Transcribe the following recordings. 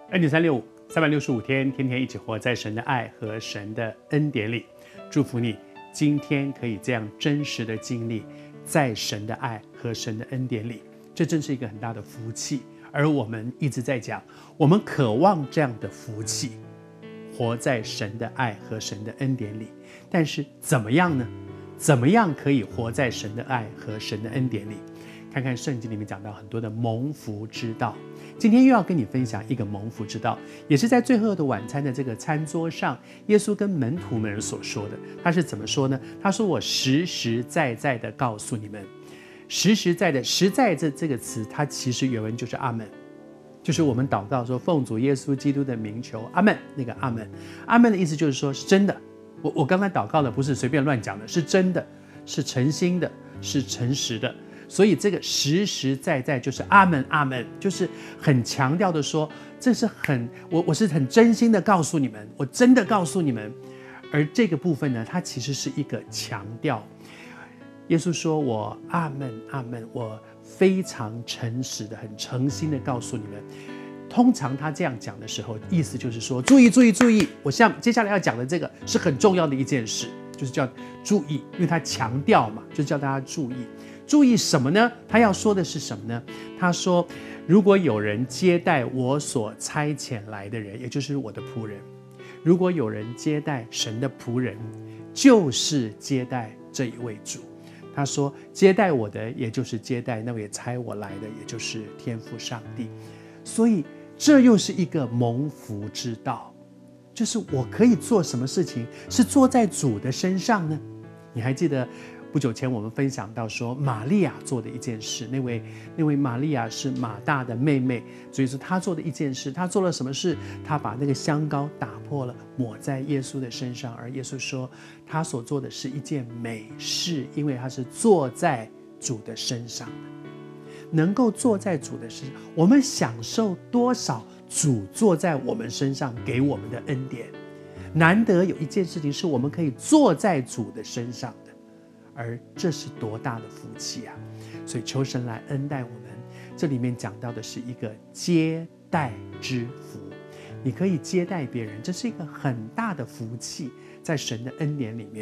恩典365 365天，天天一起活在神的爱和神的恩典里。祝福你今天可以这样真实的经历在神的爱和神的恩典里，这真是一个很大的福气。而我们一直在讲，我们渴望这样的福气，活在神的爱和神的恩典里。但是怎么样呢？怎么样可以活在神的爱和神的恩典里？看看圣经里面讲到很多的蒙福之道。今天又要跟你分享一个蒙福之道，也是在最后的晚餐的这个餐桌上，耶稣跟门徒们所说的。他是怎么说呢？他说：“我实实在在的告诉你们。”实实在的，实在这个词，它其实原文就是阿门，就是我们祷告说奉主耶稣基督的名求，阿门。那个阿门，阿门的意思就是说是真的。我刚才祷告的不是随便乱讲的，是真的，是诚心的，是诚实的。所以这个实实在在就是阿门，阿门，就是很强调的说，这是我是很真心的告诉你们，我真的告诉你们。而这个部分呢，它其实是一个强调。耶稣说：“我阿门，阿门，我非常诚实的、很诚心的告诉你们。”通常他这样讲的时候，意思就是说，注意，注意，注意！我接下来要讲的这个是很重要的一件事，就是叫注意，因为他强调嘛，就叫大家注意。注意什么呢？他要说的是什么呢？他说：“如果有人接待我所差遣来的人，也就是我的仆人；如果有人接待神的仆人，就是接待这一位主。”他说：“接待我的，也就是接待那位差我来的，也就是天父上帝。”所以这又是一个蒙福之道，就是我可以做什么事情是做在主的身上呢？你还记得不久前我们分享到说玛利亚做的一件事，那位玛利亚是马大的妹妹，所以说她做的一件事，她做了什么事？她把那个香膏打破了，抹在耶稣的身上，而耶稣说她所做的是一件美事，因为她是坐在主的身上的。能够坐在主的身上，我们享受多少主坐在我们身上给我们的恩典。难得有一件事情是我们可以坐在主的身上的，而这是多大的福气啊！所以求神来恩待我们。这里面讲到的是一个接待之福，你可以接待别人，这是一个很大的福气，在神的恩典里面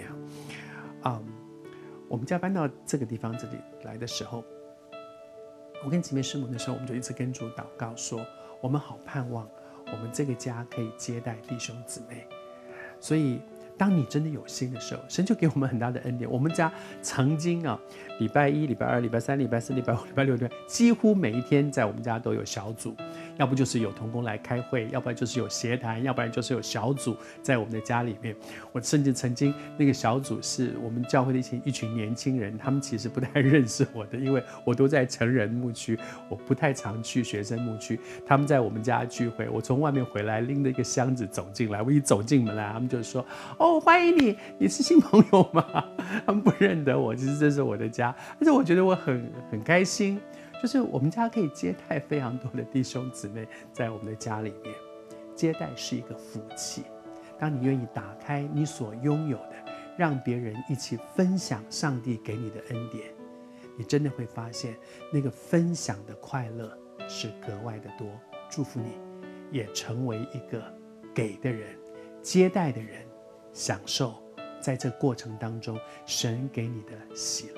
我们家搬到这个地方这里来的时候，我跟姐妹师母的时候，我们就一直跟主祷告说，我们好盼望我们这个家可以接待弟兄姊妹。所以当你真的有心的时候，神就给我们很大的恩典。我们家曾经礼拜一、礼拜二、礼拜三、礼拜四、礼拜五、礼拜六、几乎每一天在我们家都有小组，要不就是有同工来开会，要不然就是有协谈，要不然就是有小组在我们的家里面。我甚至曾经那个小组是我们教会的一群年轻人，他们其实不太认识我的，因为我都在成人牧区，我不太常去学生牧区。他们在我们家聚会，我从外面回来拎着一个箱子走进来，我一走进门来，他们就说：“哦，欢迎你，你是新朋友吗？”他们不认得我，其实这是我的家，但是我觉得我很开心，就是我们家可以接待非常多的弟兄姊妹在我们的家里面。接待是一个福气，当你愿意打开你所拥有的，让别人一起分享上帝给你的恩典，你真的会发现那个分享的快乐是格外的多。祝福你也成为一个给的人，接待的人，享受在这过程当中神给你的喜乐。